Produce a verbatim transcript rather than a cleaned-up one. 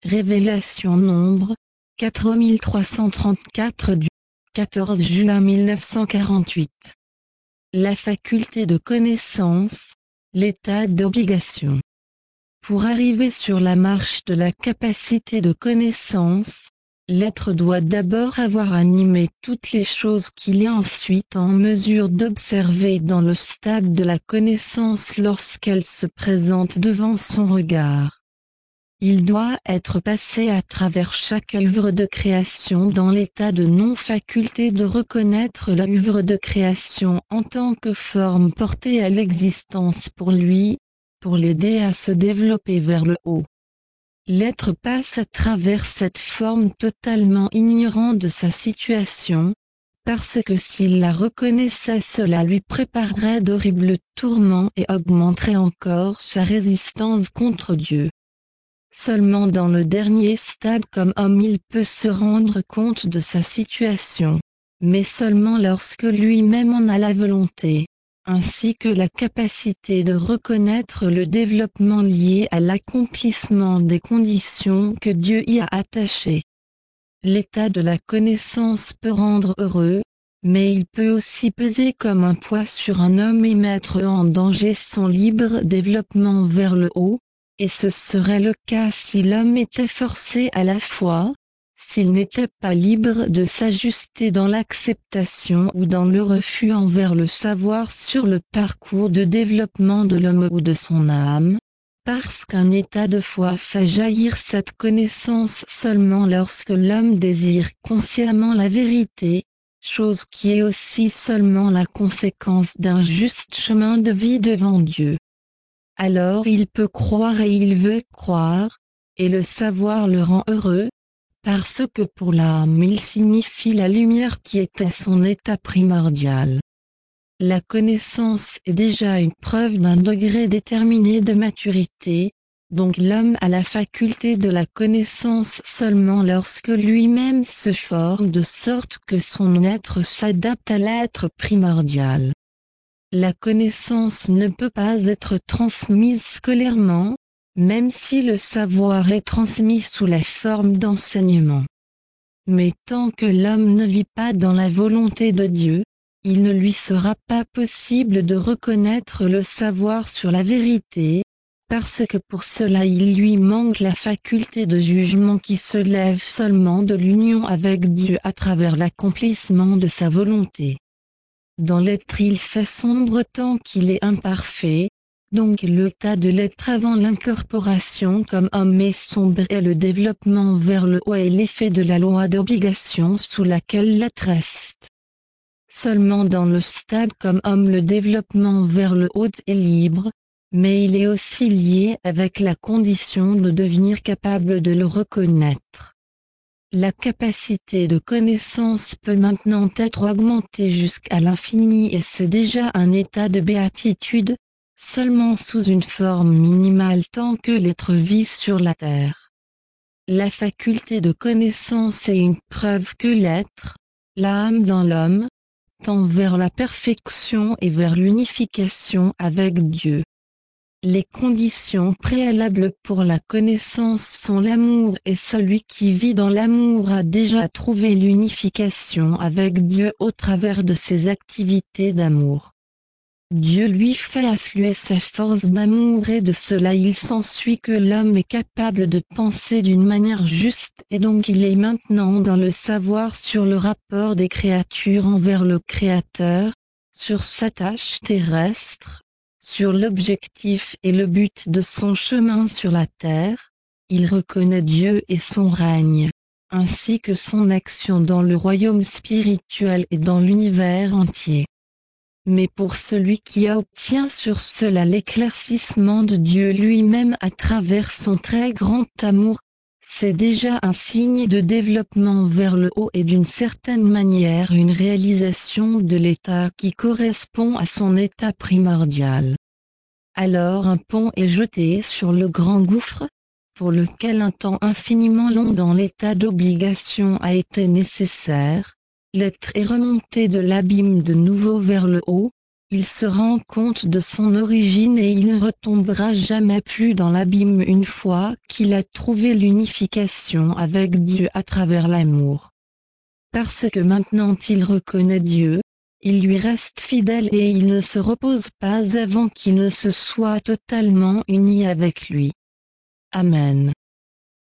Révélation Nombre, quatre mille trois cent trente-quatre du quatorze juin mille neuf cent quarante-huit. La faculté de connaissance, l'état d'obligation. Pour arriver sur la marche de la capacité de connaissance, l'être doit d'abord avoir animé toutes les choses qu'il est ensuite en mesure d'observer dans le stade de la connaissance lorsqu'elles se présentent devant son regard. Il doit être passé à travers chaque œuvre de création dans l'état de non-faculté de reconnaître l'œuvre de création en tant que forme portée à l'existence pour lui, pour l'aider à se développer vers le haut. L'être passe à travers cette forme totalement ignorant de sa situation, parce que s'il la reconnaissait, cela lui préparerait d'horribles tourments et augmenterait encore sa résistance contre Dieu. Seulement dans le dernier stade comme homme il peut se rendre compte de sa situation, mais seulement lorsque lui-même en a la volonté, ainsi que la capacité de reconnaître le développement lié à l'accomplissement des conditions que Dieu y a attachées. L'état de la connaissance peut rendre heureux, mais il peut aussi peser comme un poids sur un homme et mettre en danger son libre développement vers le haut. Et ce serait le cas si l'homme était forcé à la fois, s'il n'était pas libre de s'ajuster dans l'acceptation ou dans le refus envers le savoir sur le parcours de développement de l'homme ou de son âme, parce qu'un état de foi fait jaillir cette connaissance seulement lorsque l'homme désire consciemment la vérité, chose qui est aussi seulement la conséquence d'un juste chemin de vie devant Dieu. Alors il peut croire et il veut croire, et le savoir le rend heureux, parce que pour l'âme il signifie la lumière qui était son état primordial. La connaissance est déjà une preuve d'un degré déterminé de maturité, donc l'homme a la faculté de la connaissance seulement lorsque lui-même se forme de sorte que son être s'adapte à l'être primordial. La connaissance ne peut pas être transmise scolairement, même si le savoir est transmis sous la forme d'enseignement. Mais tant que l'homme ne vit pas dans la volonté de Dieu, il ne lui sera pas possible de reconnaître le savoir sur la vérité, parce que pour cela il lui manque la faculté de jugement qui se lève seulement de l'union avec Dieu à travers l'accomplissement de sa volonté. Dans l'être il fait sombre tant qu'il est imparfait, donc l'état de l'être avant l'incorporation comme homme est sombre et le développement vers le haut est l'effet de la loi d'obligation sous laquelle l'être reste. Seulement dans le stade comme homme le développement vers le haut est libre, mais il est aussi lié avec la condition de devenir capable de le reconnaître. La capacité de connaissance peut maintenant être augmentée jusqu'à l'infini et c'est déjà un état de béatitude, seulement sous une forme minimale tant que l'être vit sur la terre. La faculté de connaissance est une preuve que l'être, l'âme dans l'homme, tend vers la perfection et vers l'unification avec Dieu. Les conditions préalables pour la connaissance sont l'amour et celui qui vit dans l'amour a déjà trouvé l'unification avec Dieu au travers de ses activités d'amour. Dieu lui fait affluer sa force d'amour et de cela il s'ensuit que l'homme est capable de penser d'une manière juste et donc il est maintenant dans le savoir sur le rapport des créatures envers le Créateur, sur sa tâche terrestre, sur l'objectif et le but de son chemin sur la terre, il reconnaît Dieu et son règne, ainsi que son action dans le royaume spirituel et dans l'univers entier. Mais pour celui qui obtient sur cela l'éclaircissement de Dieu lui-même à travers son très grand amour, c'est déjà un signe de développement vers le haut et d'une certaine manière une réalisation de l'état qui correspond à son état primordial. Alors un pont est jeté sur le grand gouffre, pour lequel un temps infiniment long dans l'état d'obligation a été nécessaire, l'être est remonté de l'abîme de nouveau vers le haut, Il se rend compte de son origine et il ne retombera jamais plus dans l'abîme une fois qu'il a trouvé l'unification avec Dieu à travers l'amour. Parce que maintenant il reconnaît Dieu, il lui reste fidèle et il ne se repose pas avant qu'il ne se soit totalement uni avec lui. Amen.